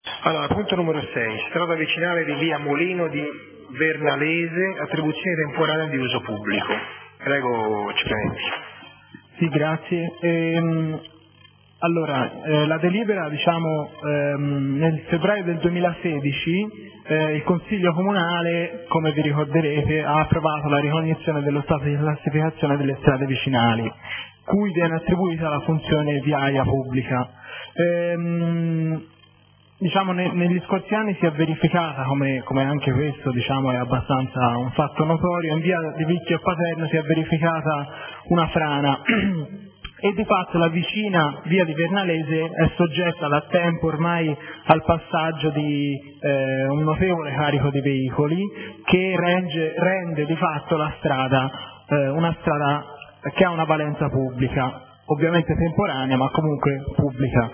Allora, punto numero 6, strada vicinale di via Molino di Vernalese, attribuzione temporanea di uso pubblico. Prego, Cipolletti. Sì, grazie. Allora, la delibera, nel febbraio del 2016 il Consiglio Comunale, come vi ricorderete, ha approvato la ricognizione dello stato di classificazione delle strade vicinali, cui viene attribuita la funzione viaria pubblica. Negli scorsi anni si è verificata, come anche questo è abbastanza un fatto notorio, in via di Vicchio e Paterno si è verificata una frana e di fatto la vicina via di Vernalese è soggetta da tempo ormai al passaggio di un notevole carico di veicoli che rende di fatto la strada una strada che ha una valenza pubblica, ovviamente temporanea ma comunque pubblica.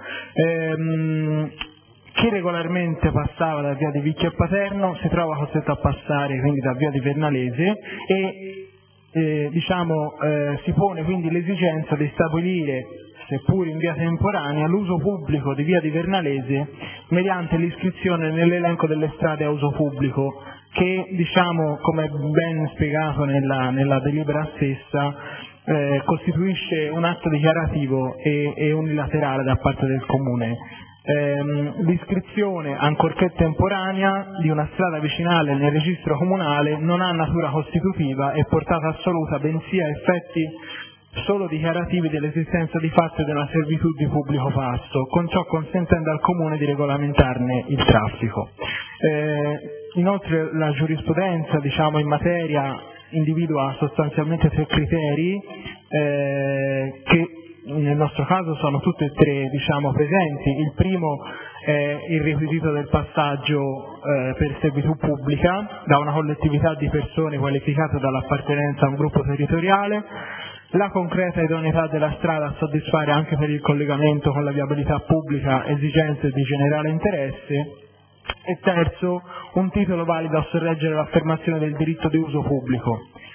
Chi regolarmente passava da via di Vicchio e Paterno si trova costretto a passare quindi da via di Vernalese e si pone quindi l'esigenza di stabilire, seppur in via temporanea, l'uso pubblico di via di Vernalese mediante l'iscrizione nell'elenco delle strade a uso pubblico che, come ben spiegato nella delibera stessa, costituisce un atto dichiarativo e unilaterale da parte del Comune. L'iscrizione, ancorché temporanea, di una strada vicinale nel registro comunale non ha natura costitutiva e portata assoluta, bensì ha effetti solo dichiarativi dell'esistenza di fatto di una servitù di pubblico passo, con ciò consentendo al Comune di regolamentarne il traffico. Inoltre la giurisprudenza in materia individua sostanzialmente 3 criteri che nel nostro caso sono tutte e 3 presenti. Il primo è il requisito del passaggio per servitù pubblica da una collettività di persone qualificata dall'appartenenza a un gruppo territoriale, la concreta idoneità della strada a soddisfare anche per il collegamento con la viabilità pubblica esigenze di generale interesse, e terzo, un titolo valido a sorreggere l'affermazione del diritto di uso pubblico.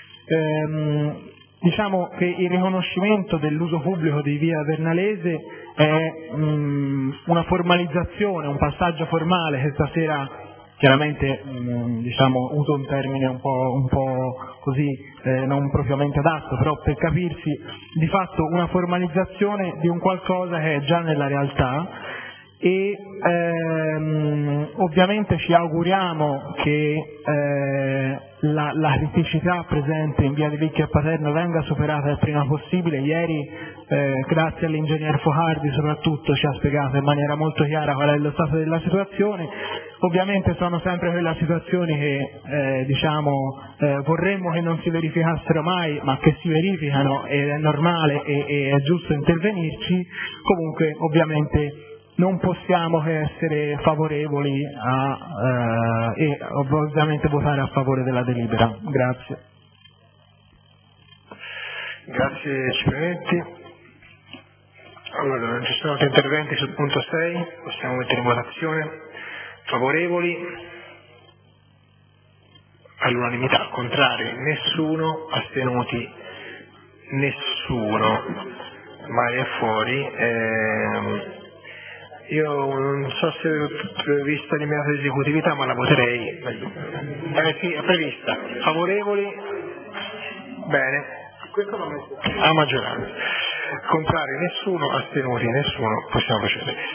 Diciamo che il riconoscimento dell'uso pubblico di via Vernalese è una formalizzazione, un passaggio formale che stasera chiaramente uso un termine un po' così non propriamente adatto, però per capirsi, di fatto una formalizzazione di un qualcosa che è già nella realtà. E ovviamente ci auguriamo che la criticità presente in via di Vicchio e Paterno venga superata il prima possibile. Ieri, grazie all'ingegner Focardi soprattutto, ci ha spiegato in maniera molto chiara qual è lo stato della situazione. Ovviamente sono sempre quelle situazioni che vorremmo che non si verificassero mai, ma che si verificano ed è normale e è giusto intervenirci. Comunque ovviamente non possiamo che essere favorevoli e ovviamente votare a favore della delibera. Grazie. Grazie Cipolletti. Allora, non ci sono altri interventi sul punto 6, possiamo mettere in votazione. Favorevoli? All'unanimità, contrari? Nessuno, astenuti? Nessuno. Mai è fuori. Io non so se è prevista l'immediata esecutività, ma la voterei. Sì, è prevista. Favorevoli? Bene. A maggioranza. Contrari nessuno, astenuti nessuno, possiamo procedere.